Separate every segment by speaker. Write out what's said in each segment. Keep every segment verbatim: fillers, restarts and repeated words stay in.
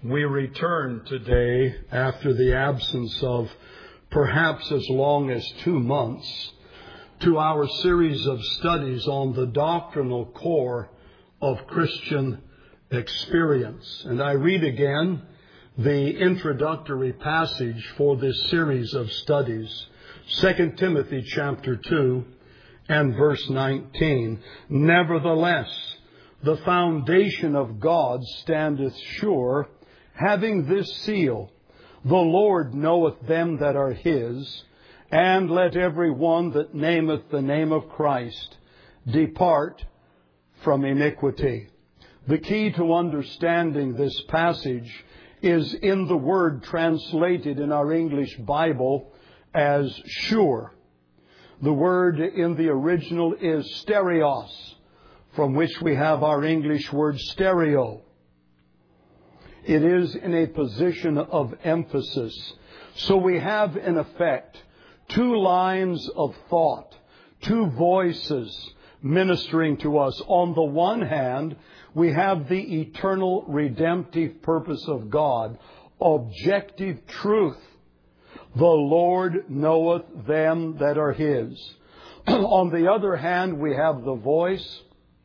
Speaker 1: We return today after the absence of perhaps as long as two months to our series of studies on the doctrinal core of Christian experience. And I read again the introductory passage for this series of studies, Second Timothy chapter two and verse nineteen. Nevertheless, the foundation of God standeth sure, having this seal, the Lord knoweth them that are His, and let every one that nameth the name of Christ depart from iniquity. The key to understanding this passage is in the word translated in our English Bible as sure. The word in the original is stereos, from which we have our English word stereo. It is in a position of emphasis. So we have, in effect, two lines of thought, two voices ministering to us. On the one hand, we have the eternal redemptive purpose of God, objective truth. The Lord knoweth them that are His. On the other hand, we have the voice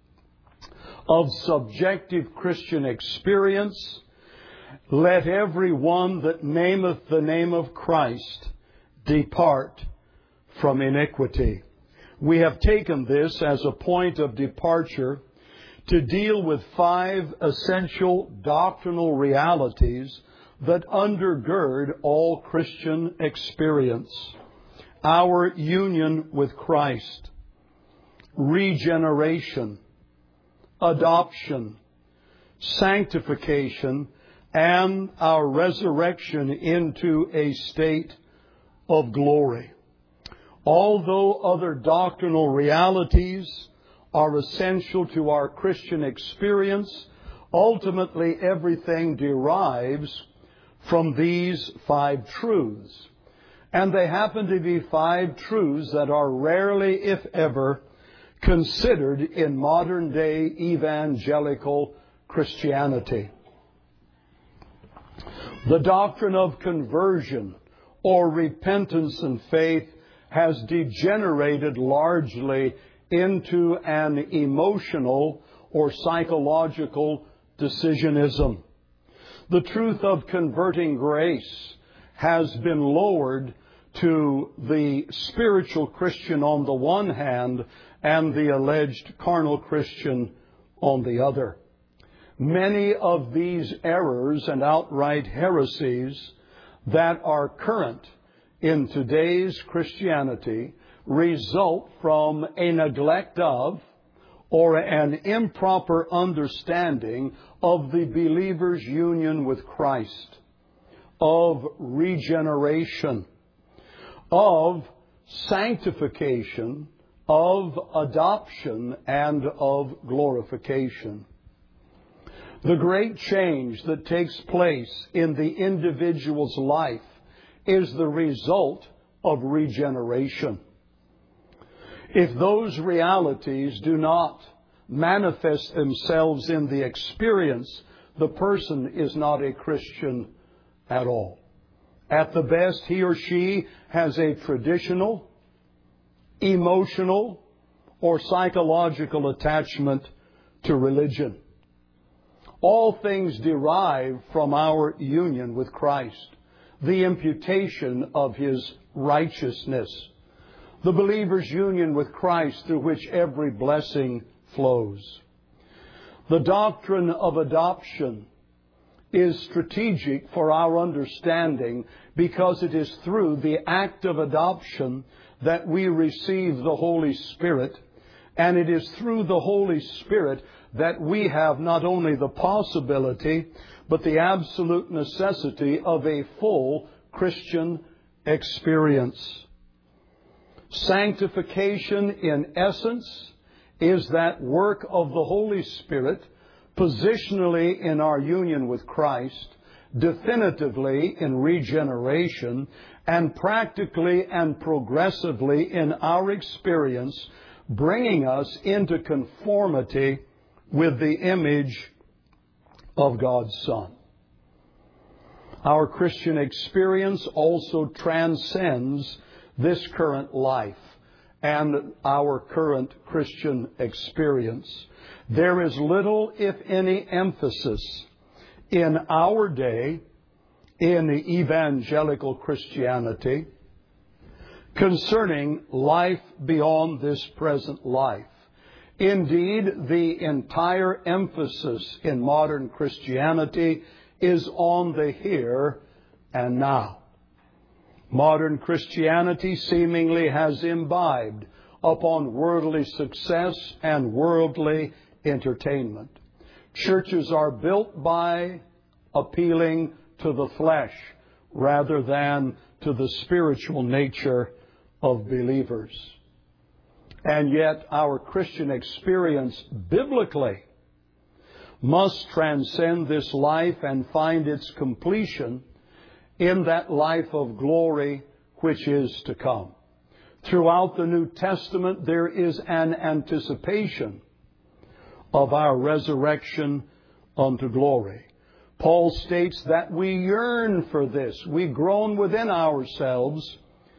Speaker 1: of subjective Christian experience. Let every one that nameth the name of Christ depart from iniquity. We have taken this as a point of departure to deal with five essential doctrinal realities that undergird all Christian experience. Our union with Christ, regeneration, adoption, sanctification, and our resurrection into a state of glory. Although other doctrinal realities are essential to our Christian experience, ultimately everything derives from these five truths. And they happen to be five truths that are rarely, if ever, considered in modern day evangelical Christianity. The doctrine of conversion or repentance and faith has degenerated largely into an emotional or psychological decisionism. The truth of converting grace has been lowered to the spiritual Christian on the one hand and the alleged carnal Christian on the other. Many of these errors and outright heresies that are current in today's Christianity result from a neglect of or an improper understanding of the believer's union with Christ, of regeneration, of sanctification, of adoption, and of glorification. The great change that takes place in the individual's life is the result of regeneration. If those realities do not manifest themselves in the experience, the person is not a Christian at all. At the best, he or she has a traditional, emotional, or psychological attachment to religion. All things derive from our union with Christ, the imputation of His righteousness, the believer's union with Christ through which every blessing flows. The doctrine of adoption is strategic for our understanding because it is through the act of adoption that we receive the Holy Spirit, and it is through the Holy Spirit that we have not only the possibility, but the absolute necessity of a full Christian experience. Sanctification, in essence, is that work of the Holy Spirit, positionally in our union with Christ, definitively in regeneration, and practically and progressively in our experience, bringing us into conformity with the image of God's Son. Our Christian experience also transcends this current life and our current Christian experience. There is little, if any, emphasis in our day, in the evangelical Christianity, concerning life beyond this present life. Indeed, the entire emphasis in modern Christianity is on the here and now. Modern Christianity seemingly has imbibed upon worldly success and worldly entertainment. Churches are built by appealing to the flesh rather than to the spiritual nature of believers. And yet our Christian experience biblically must transcend this life and find its completion in that life of glory which is to come. Throughout the New Testament, there is an anticipation of our resurrection unto glory. Paul states that we yearn for this. We groan within ourselves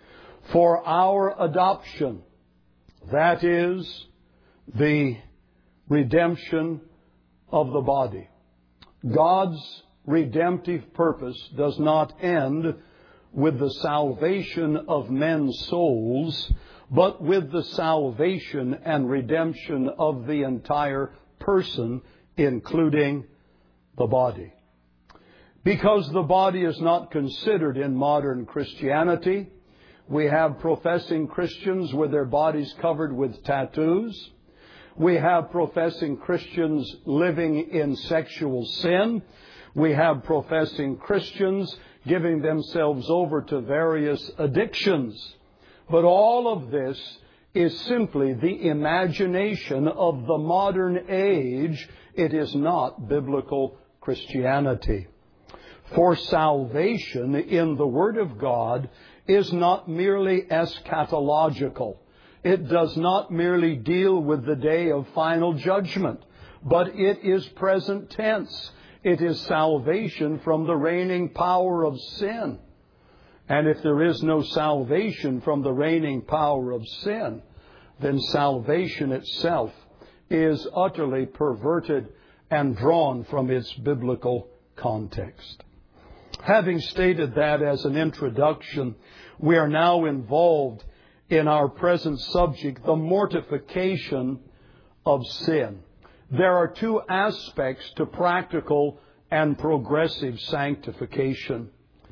Speaker 1: for our adoption. That is the redemption of the body. God's redemptive purpose does not end with the salvation of men's souls, but with the salvation and redemption of the entire person, including the body. Because the body is not considered in modern Christianity, we have professing Christians with their bodies covered with tattoos. We have professing Christians living in sexual sin. We have professing Christians giving themselves over to various addictions. But all of this is simply the imagination of the modern age. It is not biblical Christianity. For salvation in the Word of God is not merely eschatological. It does not merely deal with the day of final judgment, but it is present tense. It is salvation from the reigning power of sin. And if there is no salvation from the reigning power of sin, then salvation itself is utterly perverted and drawn from its biblical context. Having stated that as an introduction, we are now involved in our present subject, the mortification of sin. There are two aspects to practical and progressive sanctification.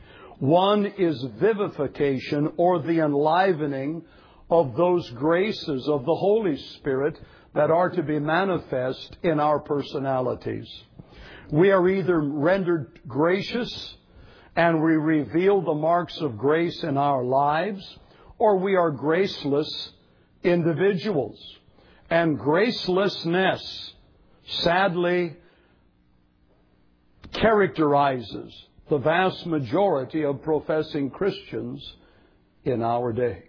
Speaker 1: One is vivification, or the enlivening of those graces of the Holy Spirit that are to be manifest in our personalities. We are either rendered gracious and we reveal the marks of grace in our lives, or we are graceless individuals. And gracelessness sadly characterizes the vast majority of professing Christians in our day.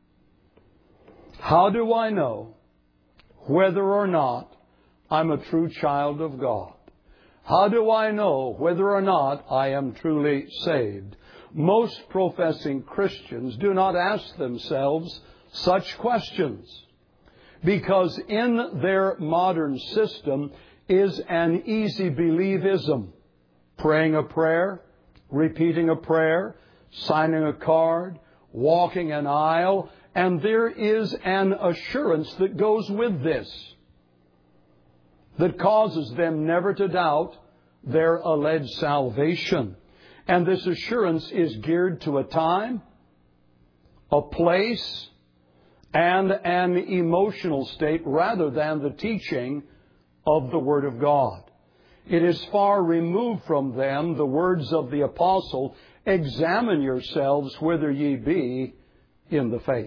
Speaker 1: How do I know whether or not I'm a true child of God? How do I know whether or not I am truly saved? Most professing Christians do not ask themselves such questions, because in their modern system is an easy believism. Praying a prayer, repeating a prayer, signing a card, walking an aisle, and there is an assurance that goes with this that causes them never to doubt their alleged salvation. And this assurance is geared to a time, a place, and an emotional state rather than the teaching of the Word of God. It is far removed from them the words of the apostle, "Examine yourselves whether ye be in the faith."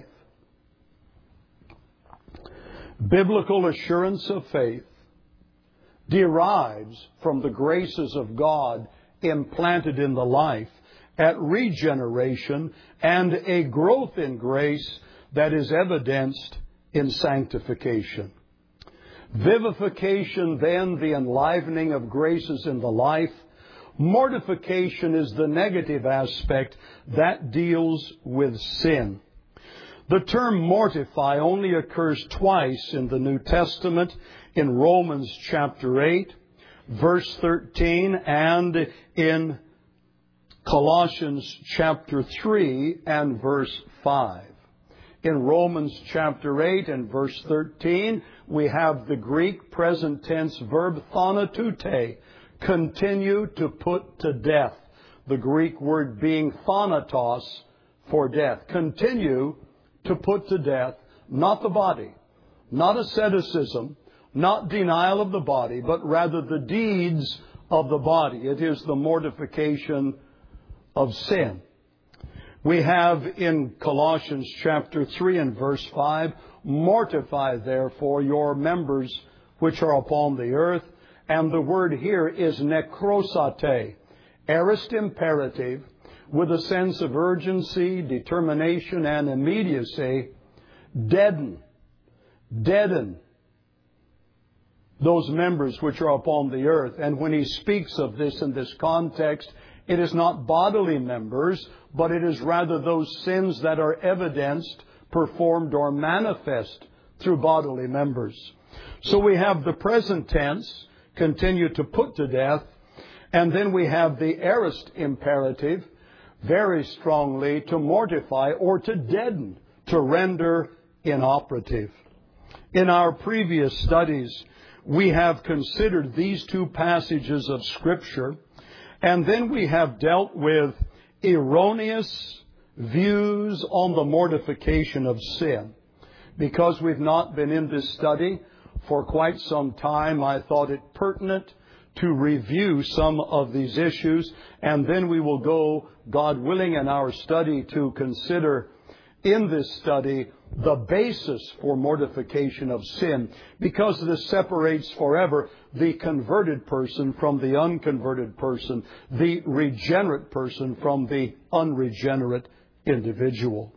Speaker 1: Biblical assurance of faith derives from the graces of God implanted in the life at regeneration and a growth in grace that is evidenced in sanctification. Vivification, then, the enlivening of graces in the life, Mortification is the negative aspect that deals with sin. The term mortify only occurs twice in the New Testament, in Romans chapter eight, verse thirteen, and in Colossians chapter three and verse five. In Romans chapter eight and verse thirteen, we have the Greek present tense verb thanautute, continue to put to death. The Greek word being thanatos, for death. Continue to put to death, not the body, not asceticism, not denial of the body, but rather the deeds of the body. It is the mortification of sin. We have in Colossians chapter three and verse five, mortify therefore your members which are upon the earth. And the word here is nekrosate, aorist imperative, with a sense of urgency, determination, and immediacy. Deaden, deaden those members which are upon the earth. And when he speaks of this in this context, it is not bodily members, but it is rather those sins that are evidenced, performed, or manifest through bodily members. So we have the present tense, continue to put to death, and then we have the aorist imperative, very strongly to mortify or to deaden, to render inoperative. In our previous studies, we have considered these two passages of Scripture, and then we have dealt with erroneous views on the mortification of sin. Because we've not been in this study for quite some time, I thought it pertinent to review some of these issues, and then we will go, God willing, in our study to consider in this study the basis for mortification of sin, because this separates forever the converted person from the unconverted person, the regenerate person from the unregenerate individual.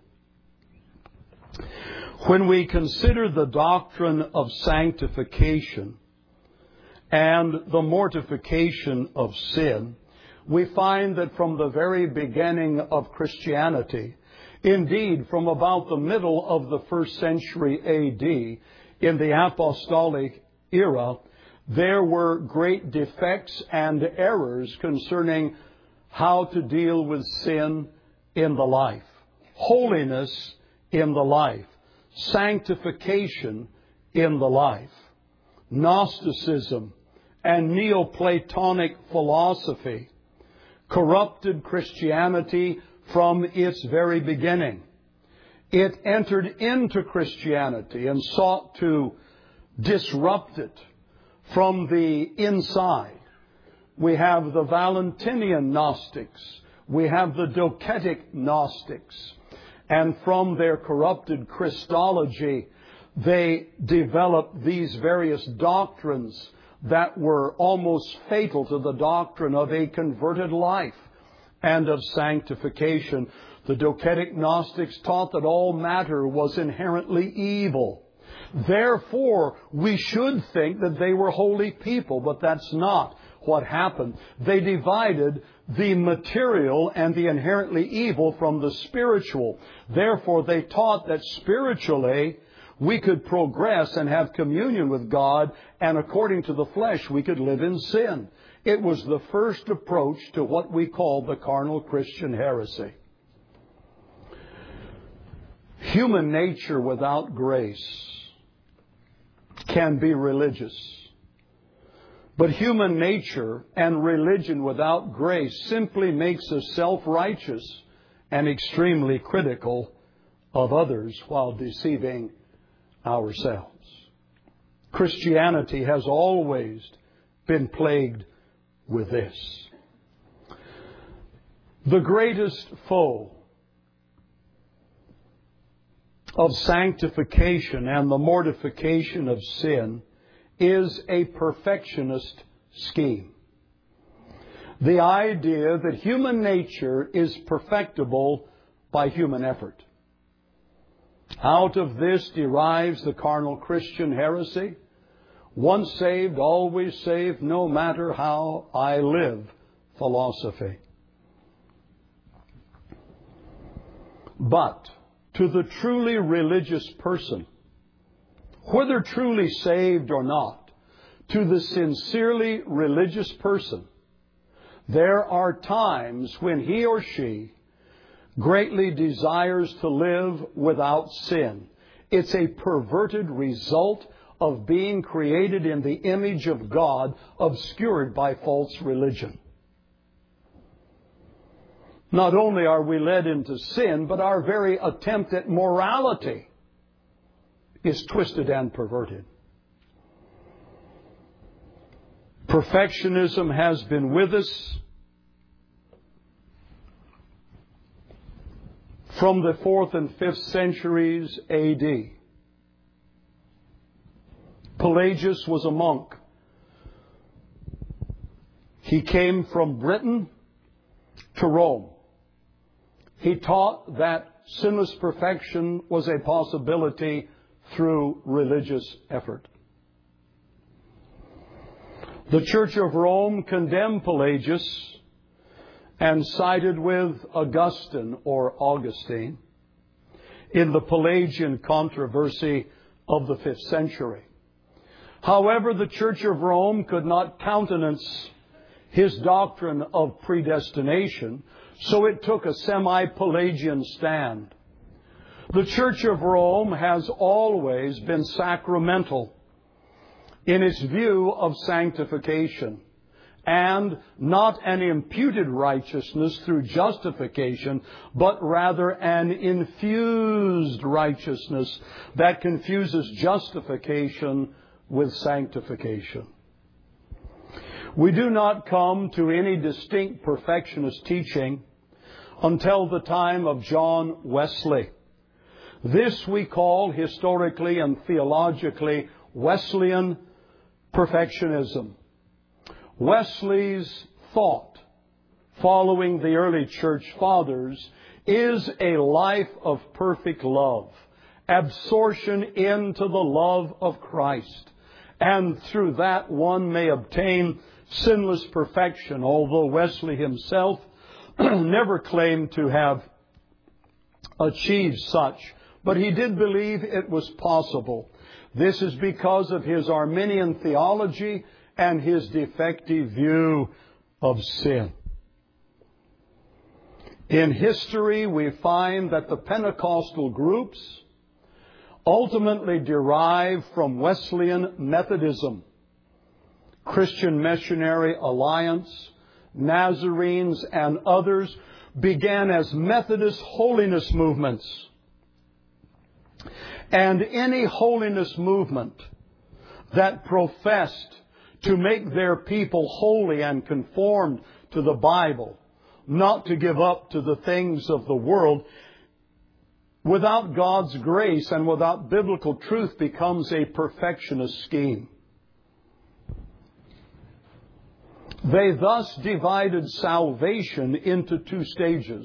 Speaker 1: When we consider the doctrine of sanctification and the mortification of sin, we find that from the very beginning of Christianity, indeed from about the middle of the first century A D, in the apostolic era, there were great defects and errors concerning how to deal with sin in the life, holiness in the life, sanctification in the life. Gnosticism and Neoplatonic philosophy corrupted Christianity from its very beginning. It entered into Christianity and sought to disrupt it from the inside. We have the Valentinian Gnostics. We have the Docetic Gnostics. And from their corrupted Christology, they developed these various doctrines that were almost fatal to the doctrine of a converted life and of sanctification. The Docetic Gnostics taught that all matter was inherently evil. Therefore, we should think that they were holy people, but that's not what happened. They divided the material and the inherently evil from the spiritual. Therefore, they taught that spiritually we could progress and have communion with God, and according to the flesh we could live in sin. It was the first approach to what we call the carnal Christian heresy. Human nature without grace can be religious. But human nature and religion without grace simply makes us self-righteous and extremely critical of others while deceiving ourselves. Christianity has always been plagued with this. The greatest foe of sanctification and the mortification of sin is a perfectionist scheme. The idea that human nature is perfectible by human effort. Out of this derives the carnal Christian heresy. Once saved, always saved, no matter how I live, philosophy. But to the truly religious person, whether truly saved or not, to the sincerely religious person, there are times when he or she greatly desires to live without sin. It's a perverted result of being created in the image of God, obscured by false religion. Not only are we led into sin, but our very attempt at morality is twisted and perverted. Perfectionism has been with us from the fourth and fifth centuries A D. Pelagius was a monk. He came from Britain to Rome. He taught that sinless perfection was a possibility through religious effort. The Church of Rome condemned Pelagius and sided with Augustine or Augustine in the Pelagian controversy of the fifth century. However, the Church of Rome could not countenance his doctrine of predestination, so it took a semi-Pelagian stand. The Church of Rome has always been sacramental in its view of sanctification, and not an imputed righteousness through justification, but rather an infused righteousness that confuses justification with sanctification. We do not come to any distinct perfectionist teaching until the time of John Wesley. This we call historically and theologically Wesleyan perfectionism. Wesley's thought, following the early church fathers, is a life of perfect love, absorption into the love of Christ. And through that one may obtain sinless perfection, although Wesley himself never claimed to have achieved such. But he did believe it was possible. This is because of his Arminian theology and his defective view of sin. In history, we find that the Pentecostal groups ultimately derive from Wesleyan Methodism, Christian Missionary Alliance, Nazarenes, and others began as Methodist holiness movements. And any holiness movement that professed to make their people holy and conformed to the Bible, not to give up to the things of the world, without God's grace and without biblical truth, becomes a perfectionist scheme. They thus divided salvation into two stages.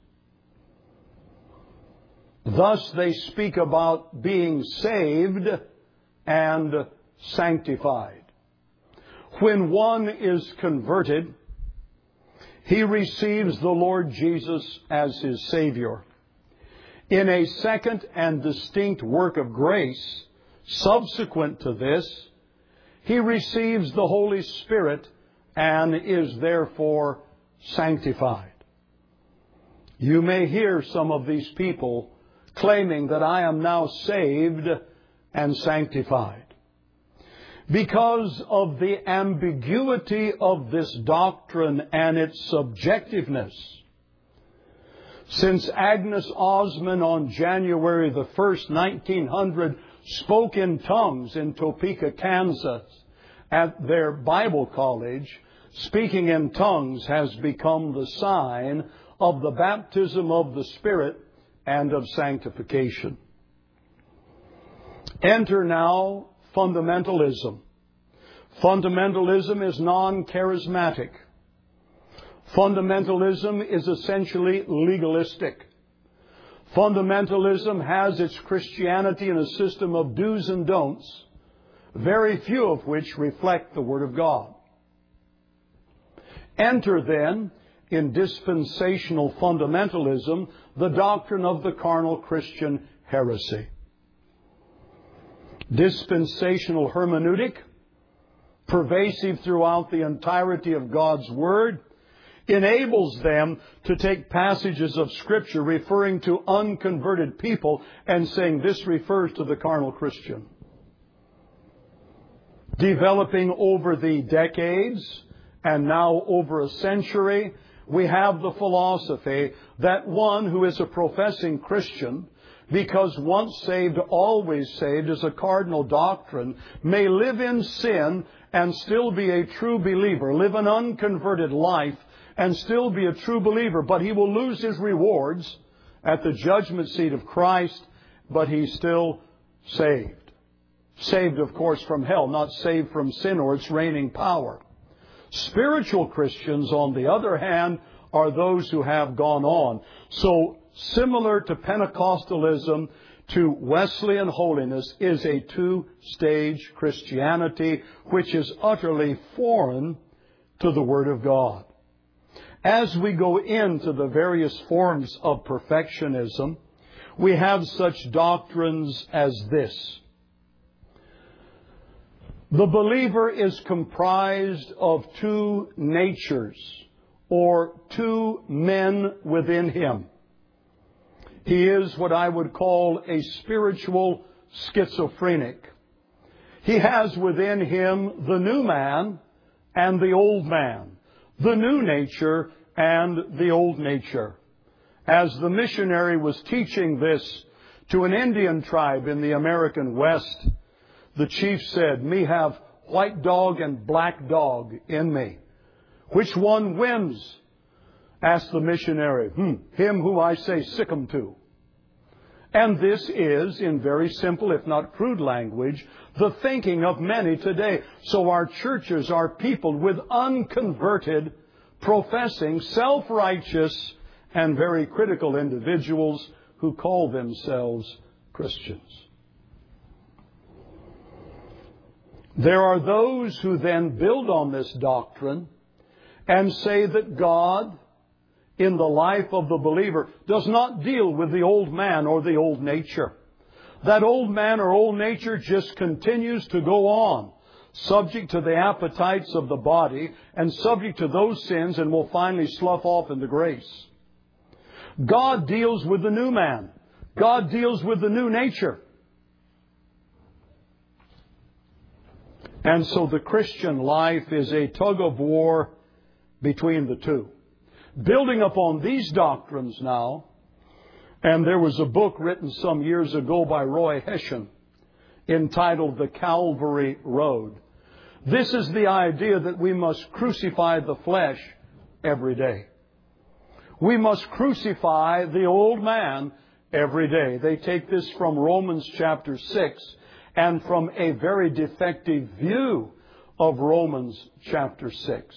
Speaker 1: Thus they speak about being saved and sanctified. When one is converted, he receives the Lord Jesus as his Savior. In a second and distinct work of grace, subsequent to this, he receives the Holy Spirit and is therefore sanctified. You may hear some of these people claiming that I am now saved and sanctified. Because of the ambiguity of this doctrine and its subjectiveness, since Agnes Osman on January the first, nineteen hundred, spoke in tongues in Topeka, Kansas, at their Bible college, speaking in tongues has become the sign of the baptism of the Spirit and of sanctification. Enter now fundamentalism. Fundamentalism is non-charismatic. Fundamentalism is essentially legalistic. Fundamentalism has its Christianity in a system of do's and don'ts, very few of which reflect the Word of God. Enter then, in dispensational fundamentalism, the doctrine of the carnal Christian heresy. Dispensational hermeneutic, pervasive throughout the entirety of God's Word, enables them to take passages of Scripture referring to unconverted people and saying this refers to the carnal Christian. Developing over the decades and now over a century, we have the philosophy that one who is a professing Christian, because once saved, always saved is a cardinal doctrine, may live in sin and still be a true believer, live an unconverted life and still be a true believer, but he will lose his rewards at the judgment seat of Christ, but he's still saved. Saved, of course, from hell, not saved from sin or its reigning power. Spiritual Christians, on the other hand, are those who have gone on. So, similar to Pentecostalism, to Wesleyan holiness is a two-stage Christianity which is utterly foreign to the Word of God. As we go into the various forms of perfectionism, we have such doctrines as this. The believer is comprised of two natures, or two men within him. He is what I would call a spiritual schizophrenic. He has within him the new man and the old man, the new nature and the old nature. As the missionary was teaching this to an Indian tribe in the American West, the chief said, "Me have white dog and black dog in me. Which one wins?" Asked the missionary. Hmm, him who I say sick 'em to. And this is, in very simple, if not crude language, the thinking of many today. So our churches are peopled with unconverted, professing, self-righteous, and very critical individuals who call themselves Christians. There are those who then build on this doctrine and say that God, in the life of the believer, does not deal with the old man or the old nature. That old man or old nature just continues to go on, subject to the appetites of the body and subject to those sins, and will finally slough off into grace. God deals with the new man. God deals with the new nature. And so the Christian life is a tug of war between the two. Building upon these doctrines now, and there was a book written some years ago by Roy Hession entitled The Calvary Road. This is the idea that we must crucify the flesh every day. We must crucify the old man every day. They take this from Romans chapter six and from a very defective view of Romans chapter six.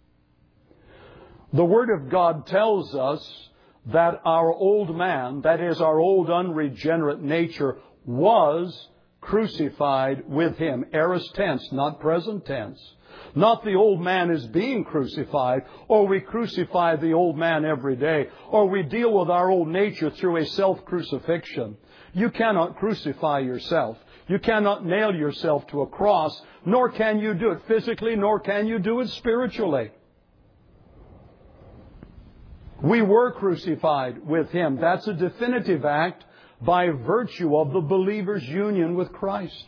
Speaker 1: The Word of God tells us that our old man, that is our old unregenerate nature, was crucified with Him. Aorist tense, not present tense. Not the old man is being crucified, or we crucify the old man every day, or we deal with our old nature through a self-crucifixion. You cannot crucify yourself. You cannot nail yourself to a cross, nor can you do it physically, nor can you do it spiritually. We were crucified with Him. That's a definitive act by virtue of the believer's union with Christ.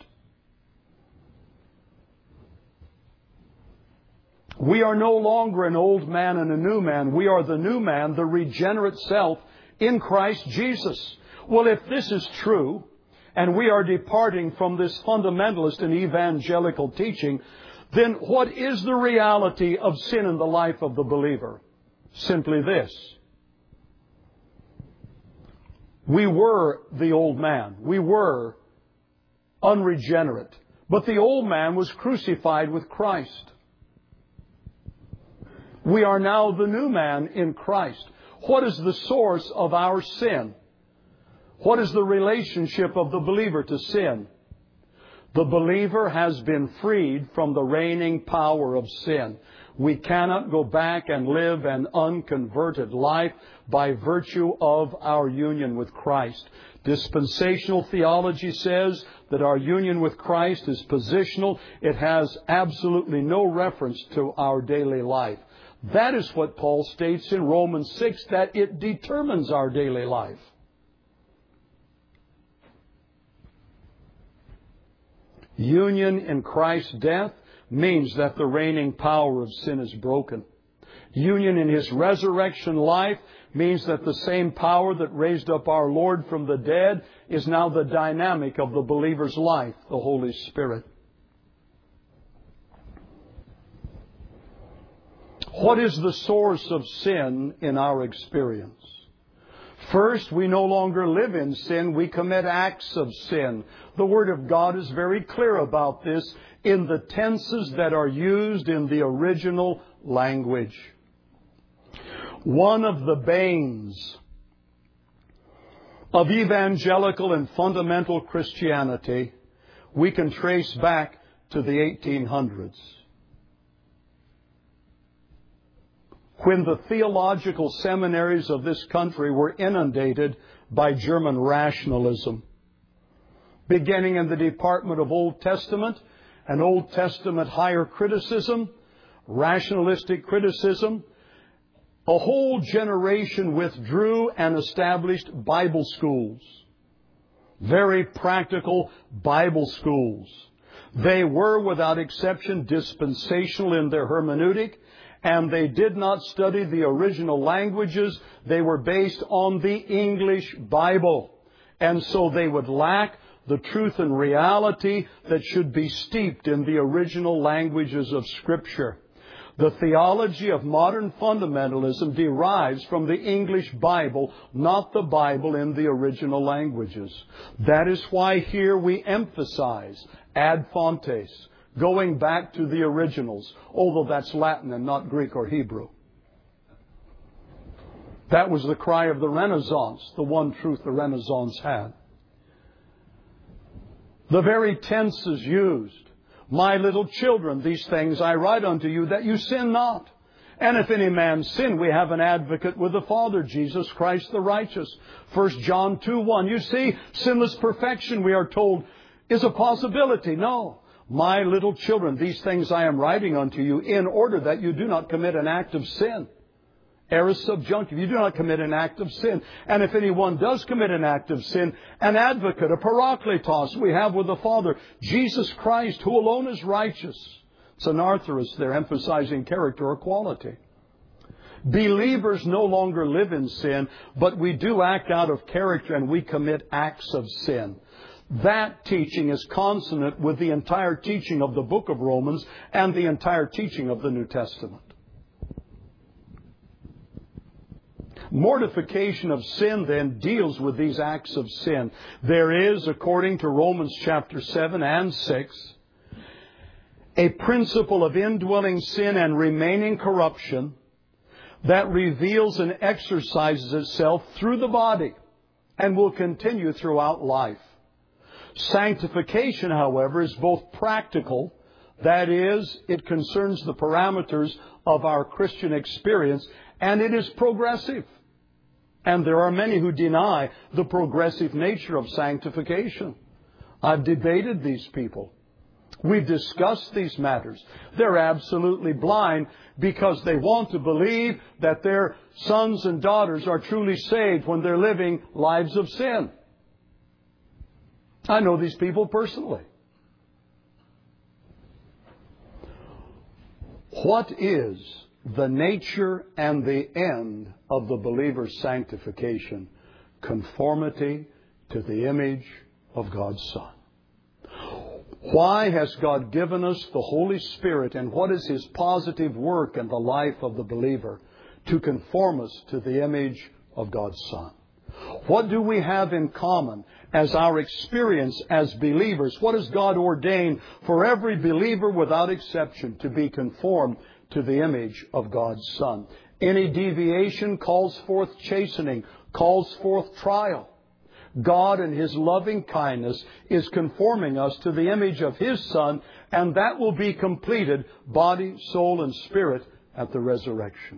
Speaker 1: We are no longer an old man and a new man. We are the new man, the regenerate self in Christ Jesus. Well, if this is true, and we are departing from this fundamentalist and evangelical teaching, then what is the reality of sin in the life of the believer? Simply this. We were the old man. We were unregenerate. But the old man was crucified with Christ. We are now the new man in Christ. What is the source of our sin? What is the relationship of the believer to sin? The believer has been freed from the reigning power of sin. We cannot go back and live an unconverted life by virtue of our union with Christ. Dispensational theology says that our union with Christ is positional. It has absolutely no reference to our daily life. That is what Paul states in Romans six, that it determines our daily life. Union in Christ's death means that the reigning power of sin is broken. Union in His resurrection life means that the same power that raised up our Lord from the dead is now the dynamic of the believer's life, the Holy Spirit. What is the source of sin in our experience? First, we no longer live in sin. We commit acts of sin. The Word of God is very clear about this in the tenses that are used in the original language. One of the banes of evangelical and fundamental Christianity we can trace back to the eighteen hundreds. When the theological seminaries of this country were inundated by German rationalism, beginning in the Department of Old Testament and Old Testament higher criticism, rationalistic criticism, a whole generation withdrew and established Bible schools. Very practical Bible schools. They were, without exception, dispensational in their hermeneutic, and they did not study the original languages. They were based on the English Bible. And so they would lack the truth and reality that should be steeped in the original languages of Scripture. The theology of modern fundamentalism derives from the English Bible, not the Bible in the original languages. That is why here we emphasize ad fontes, going back to the originals, although that's Latin and not Greek or Hebrew. That was the cry of the Renaissance, the one truth the Renaissance had. The very tenses used. My little children, these things I write unto you, that you sin not. And if any man sin, we have an advocate with the Father, Jesus Christ the righteous. First John two one. You see, sinless perfection, we are told, is a possibility. No. My little children, these things I am writing unto you in order that you do not commit an act of sin. Aorist subjunctive. You do not commit an act of sin. And if anyone does commit an act of sin, an advocate, a parakletos, we have with the Father, Jesus Christ, who alone is righteous. It's an arthrus there, emphasizing character or quality. Believers no longer live in sin, but we do act out of character and we commit acts of sin. That teaching is consonant with the entire teaching of the book of Romans and the entire teaching of the New Testament. Mortification of sin then deals with these acts of sin. There is, according to Romans chapter seven and six, a principle of indwelling sin and remaining corruption that reveals and exercises itself through the body and will continue throughout life. Sanctification, however, is both practical, that is, it concerns the parameters of our Christian experience, and it is progressive. And there are many who deny the progressive nature of sanctification. I've debated these people. We've discussed these matters. They're absolutely blind because they want to believe that their sons and daughters are truly saved when they're living lives of sin. I know these people personally. What is the nature and the end of the believer's sanctification? Conformity to the image of God's Son. Why has God given us the Holy Spirit, and what is His positive work in the life of the believer? To conform us to the image of God's Son. What do we have in common as our experience as believers? What has God ordained for every believer without exception to be conformed to the image of God's Son? Any deviation calls forth chastening, calls forth trial. God in His loving kindness is conforming us to the image of His Son And that will be completed, body, soul, and spirit, at the resurrection.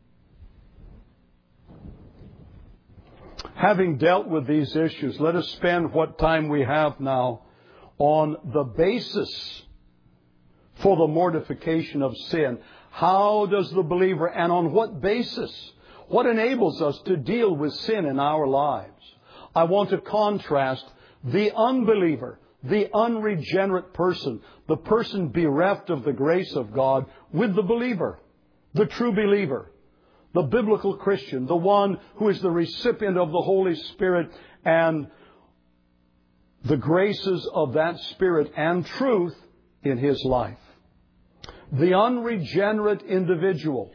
Speaker 1: Having dealt with these issues, let us spend what time we have now on the basis for the mortification of sin. How does the believer, and on what basis, what enables us to deal with sin in our lives? I want to contrast the unbeliever, the unregenerate person, the person bereft of the grace of God, with the believer, the true believer, the biblical Christian, the one who is the recipient of the Holy Spirit and the graces of that Spirit and truth in his life. The unregenerate individual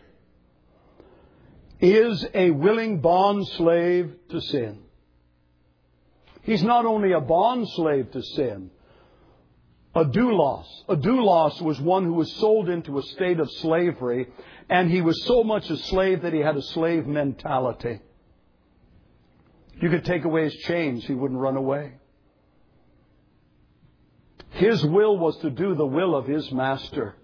Speaker 1: is a willing bondslave to sin. He's not only a bondslave to sin, a doulos. A doulos was one who was sold into a state of slavery, and he was so much a slave that he had a slave mentality. You could take away his chains, he wouldn't run away. His will was to do the will of his master.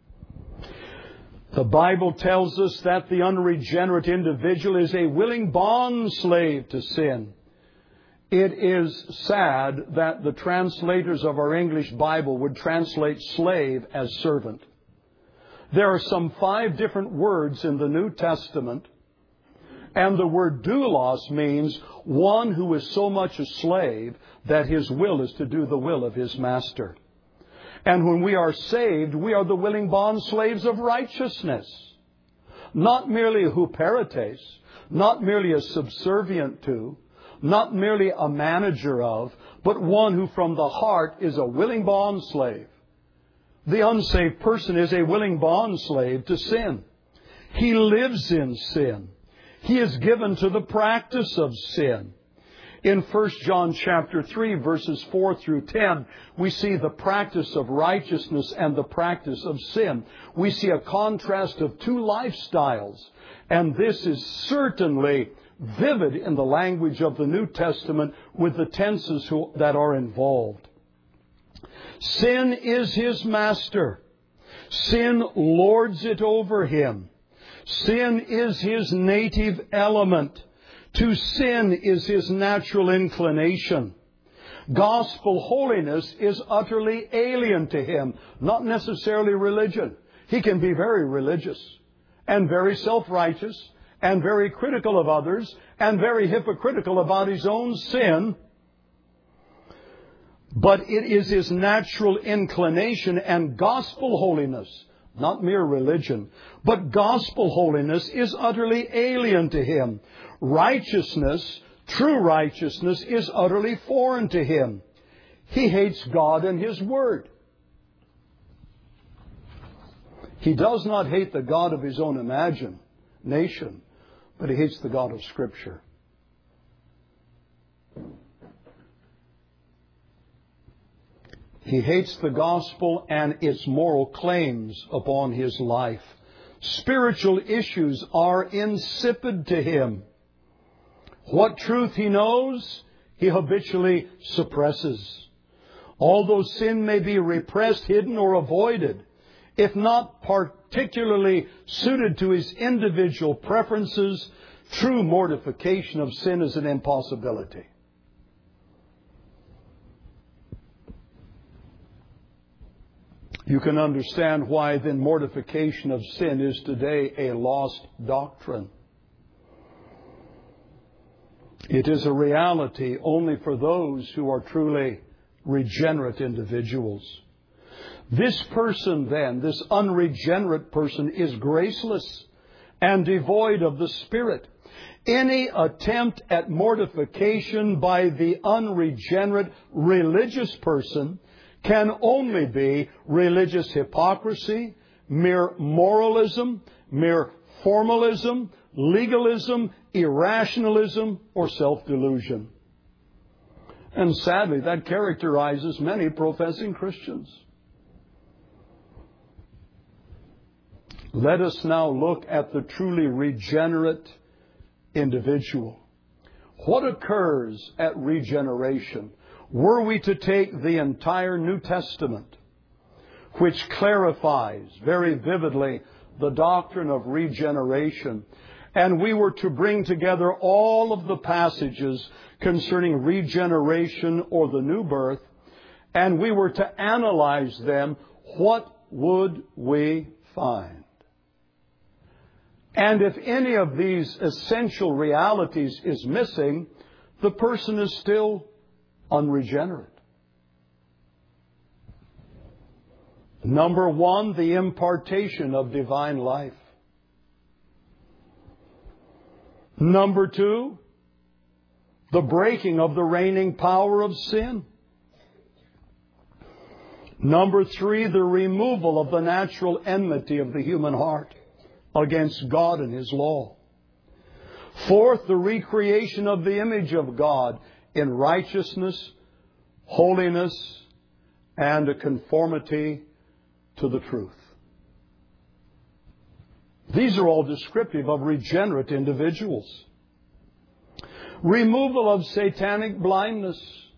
Speaker 1: The Bible tells us that the unregenerate individual is a willing bondslave to sin. It is sad that the translators of our English Bible would translate slave as servant. There are some five different words in the New Testament, and the word doulos means one who is so much a slave that his will is to do the will of his master. And when we are saved, we are the willing bondslaves of righteousness. Not merely a huperetes, not merely a subservient to, not merely a manager of, but one who from the heart is a willing bondslave. The unsaved person is a willing bondslave to sin. He lives in sin. He is given to the practice of sin. In First John chapter three, verses four through ten, we see the practice of righteousness and the practice of sin. We see a contrast of two lifestyles. And this is certainly vivid in the language of the New Testament with the tenses who, that are involved. Sin is his master. Sin lords it over him. Sin is his native element. To sin is his natural inclination. Gospel holiness is utterly alien to him, not necessarily religion. He can be very religious and very self-righteous and very critical of others and very hypocritical about his own sin. But it is his natural inclination, and gospel holiness, not mere religion, but gospel holiness is utterly alien to him. Righteousness, true righteousness, is utterly foreign to him. He hates God and His Word. He does not hate the God of his own imagination, but he hates the God of Scripture. He hates the gospel and its moral claims upon his life. Spiritual issues are insipid to him. What truth he knows, he habitually suppresses. Although sin may be repressed, hidden, or avoided, if not particularly suited to his individual preferences, true mortification of sin is an impossibility. You can understand why then mortification of sin is today a lost doctrine. It is a reality only for those who are truly regenerate individuals. This person then, this unregenerate person, is graceless and devoid of the Spirit. Any attempt at mortification by the unregenerate religious person can only be religious hypocrisy, mere moralism, mere formalism, legalism, irrationalism, or self-delusion. And sadly, that characterizes many professing Christians. Let us now look at the truly regenerate individual. What occurs at regeneration? Were we to take the entire New Testament which clarifies very vividly the doctrine of regeneration. And we were to bring together all of the passages concerning regeneration or the new birth, and we were to analyze them. What would we find? And if any of these essential realities is missing, the person is still unregenerate. Number one, the impartation of divine life. Number two, the breaking of the reigning power of sin. Number three, the removal of the natural enmity of the human heart against God and His law. Fourth, the recreation of the image of God in righteousness, holiness, and a conformity to the truth. These are all descriptive of regenerate individuals. Removal of satanic blindness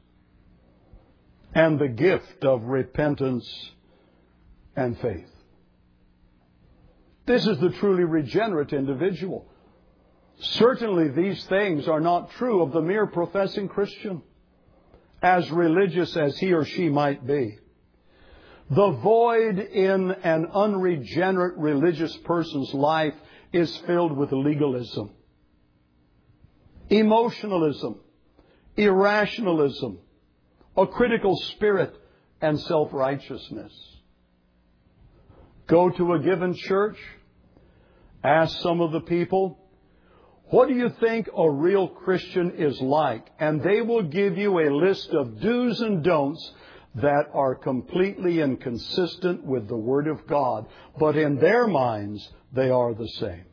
Speaker 1: and the gift of repentance and faith. This is the truly regenerate individual. Certainly these things are not true of the mere professing Christian, as religious as he or she might be. The void in an unregenerate religious person's life is filled with legalism, emotionalism, irrationalism, a critical spirit, and self-righteousness. Go to a given church, ask some of the people, what do you think a real Christian is like? And they will give you a list of do's and don'ts that are completely inconsistent with the Word of God. But in their minds, they are the same.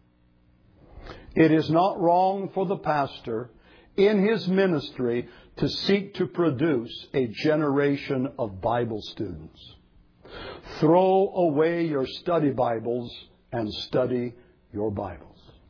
Speaker 1: It is not wrong for the pastor in his ministry to seek to produce a generation of Bible students. Throw away your study Bibles and study your Bibles.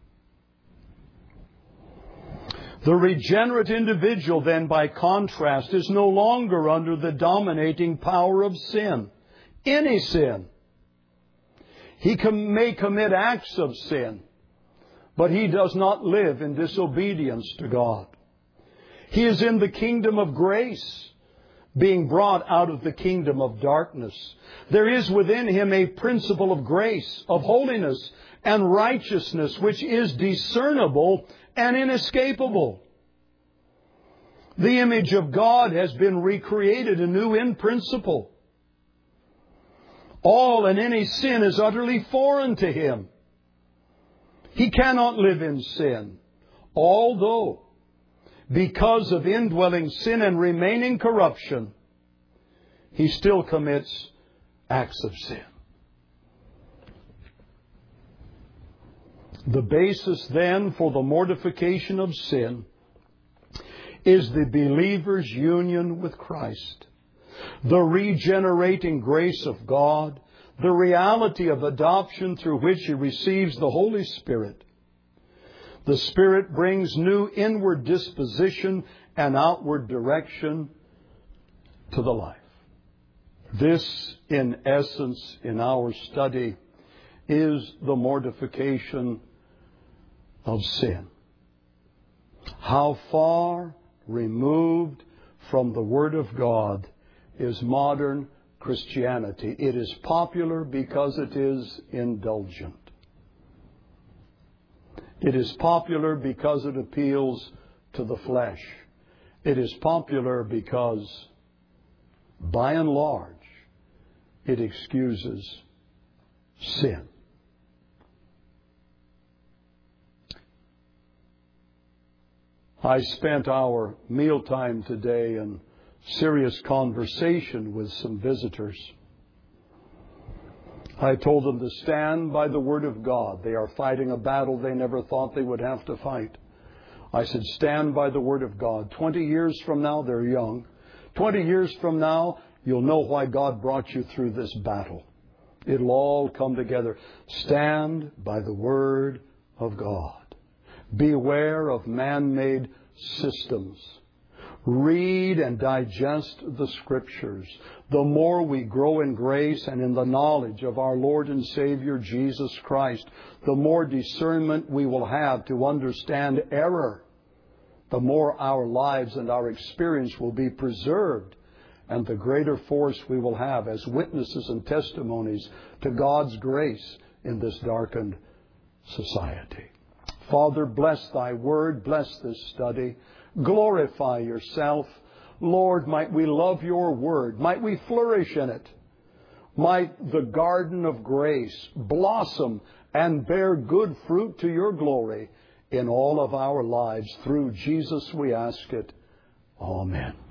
Speaker 1: The regenerate individual, then, by contrast, is no longer under the dominating power of sin. Any sin. He com- may commit acts of sin, but he does not live in disobedience to God. He is in the kingdom of grace, being brought out of the kingdom of darkness. There is within him a principle of grace, of holiness, and righteousness, which is discernible and inescapable. The image of God has been recreated anew in principle. All and any sin is utterly foreign to him. He cannot live in sin, although, because of indwelling sin and remaining corruption, he still commits acts of sin. The basis then for the mortification of sin is the believer's union with Christ, the regenerating grace of God, the reality of adoption through which he receives the Holy Spirit. The Spirit brings new inward disposition and outward direction to the life. This, in essence, in our study, is the mortification of sin. How far removed from the Word of God is modern Christianity. It is popular because it is indulgent. It is popular because it appeals to the flesh. It is popular because, by and large, it excuses sin. I spent our mealtime today in serious conversation with some visitors. I told them to stand by the Word of God. They are fighting a battle they never thought they would have to fight. I said, stand by the Word of God. Twenty years from now, they're young. Twenty years from now, you'll know why God brought you through this battle. It'll all come together. Stand by the Word of God. Beware of man-made systems. Read and digest the Scriptures. The more we grow in grace and in the knowledge of our Lord and Savior Jesus Christ, the more discernment we will have to understand error. The more our lives and our experience will be preserved, and the greater force we will have as witnesses and testimonies to God's grace in this darkened society. Father, bless Thy Word, bless this study. Glorify Yourself. Lord, might we love Your Word. Might we flourish in it. Might the garden of grace blossom and bear good fruit to Your glory in all of our lives. Through Jesus we ask it. Amen.